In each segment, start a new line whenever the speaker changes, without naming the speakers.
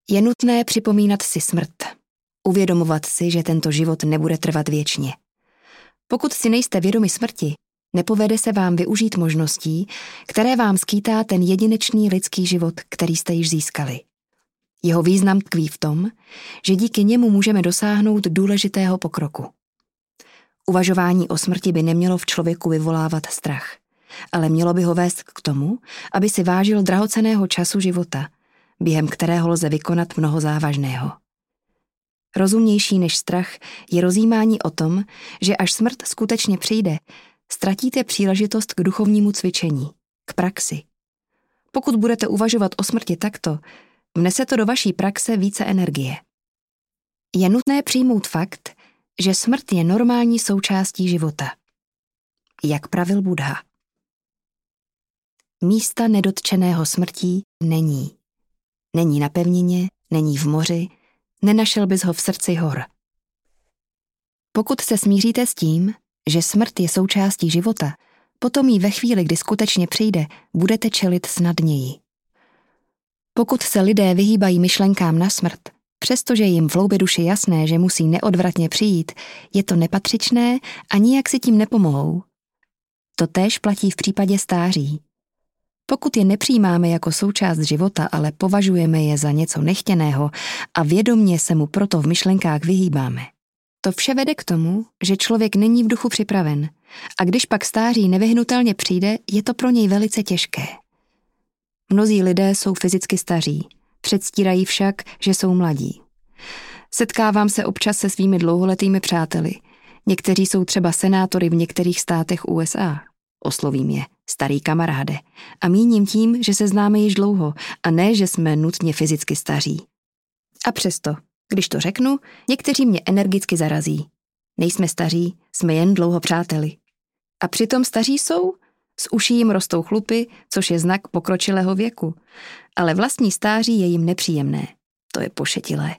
Je nutné připomínat si smrt. Uvědomovat si, že tento život nebude trvat věčně. Pokud si nejste vědomi smrti, nepovede se vám využít možností, které vám skýtá ten jedinečný lidský život, který jste již získali. Jeho význam tkví v tom, že díky němu můžeme dosáhnout důležitého pokroku. Uvažování o smrti by nemělo v člověku vyvolávat strach, ale mělo by ho vést k tomu, aby si vážil drahocenného času života, během kterého lze vykonat mnoho závažného. Rozumnější než strach je rozjímání o tom, že až smrt skutečně přijde, ztratíte příležitost k duchovnímu cvičení, k praxi. Pokud budete uvažovat o smrti takto, vnese to do vaší praxe více energie. Je nutné přijmout fakt, že smrt je normální součástí života. Jak pravil Buddha. Místa nedotčeného smrtí není. Není na pevnině, není v moři, nenašel bys ho v srdci hor. Pokud se smíříte s tím, že smrt je součástí života, potom jí ve chvíli, kdy skutečně přijde, budete čelit snadněji. Pokud se lidé vyhýbají myšlenkám na smrt, přestože je jim v hloubi duši jasné, že musí neodvratně přijít, je to nepatřičné a nijak si tím nepomohou. Totéž platí v případě stáří. Pokud je nepřijímáme jako součást života, ale považujeme je za něco nechtěného a vědomě se mu proto v myšlenkách vyhýbáme, to vše vede k tomu, že člověk není v duchu připraven a když pak stáří nevyhnutelně přijde, je to pro něj velice těžké. Mnozí lidé jsou fyzicky staří, předstírají však, že jsou mladí. Setkávám se občas se svými dlouholetými přáteli. Někteří jsou třeba senátory v některých státech USA. Oslovím je, starý kamaráde, a míním tím, že se známe již dlouho a ne, že jsme nutně fyzicky staří. A přesto, když to řeknu, někteří mě energicky zarazí. Nejsme staří, jsme jen dlouho přáteli. A přitom staří jsou, z uší jim rostou chlupy, což je znak pokročilého věku, ale vlastní stáří je jim nepříjemné. To je pošetilé.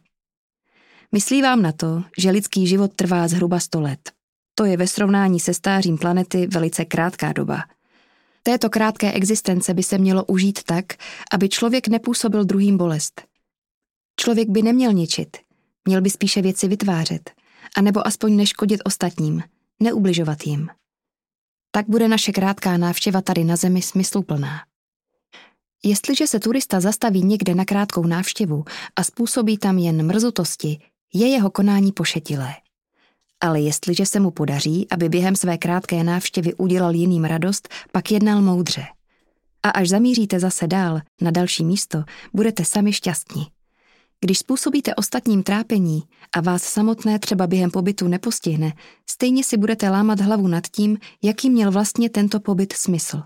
Myslí vám na to, že lidský život trvá zhruba 100 let. To je ve srovnání se stářím planety velice krátká doba. Této krátké existence by se mělo užít tak, aby člověk nepůsobil druhým bolest. Člověk by neměl ničit, měl by spíše věci vytvářet, anebo aspoň neškodit ostatním, neubližovat jim. Tak bude naše krátká návštěva tady na Zemi smysluplná. Jestliže se turista zastaví někde na krátkou návštěvu a způsobí tam jen mrzutosti, je jeho konání pošetilé. Ale jestliže se mu podaří, aby během své krátké návštěvy udělal jiným radost, pak jednal moudře. A až zamíříte zase dál, na další místo, budete sami šťastní. Když způsobíte ostatním trápení a vás samotné třeba během pobytu nepostihne, stejně si budete lámat hlavu nad tím, jaký měl vlastně tento pobyt smysl.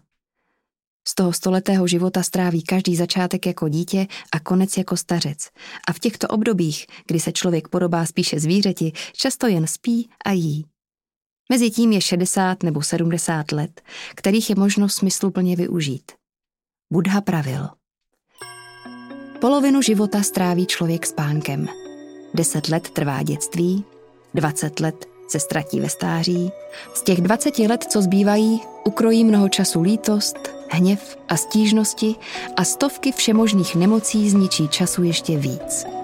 Z toho 100letého života stráví každý začátek jako dítě a konec jako stařec. A v těchto obdobích, kdy se člověk podobá spíše zvířeti, často jen spí a jí. Mezitím je 60 nebo 70 let, kterých je možno smysluplně využít. Buddha pravil. Polovinu života stráví člověk spánkem. 10 let trvá dětství, 20 let se ztratí ve stáří. Z těch 20 let, co zbývají, ukrojí mnoho času lítost, hněv a stížnosti a stovky všemožných nemocí zničí času ještě víc.